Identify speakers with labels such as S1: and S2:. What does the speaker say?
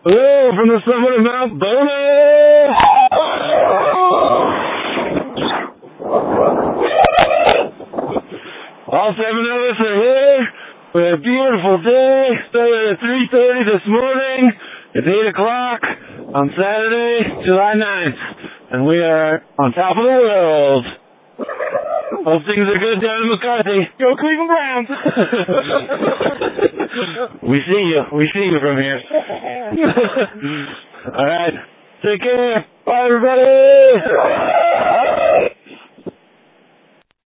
S1: Hello from the summit of Mount Bona! All 7 of us are here. We had a beautiful day. Started at 3:30 this morning. It's 8 o'clock on Saturday, July 9th. And we are on top of the world. Hope things are good down in McCarthy. Go Cleveland Browns! We see you. We see you from here. Alright. Take care. Bye, everybody!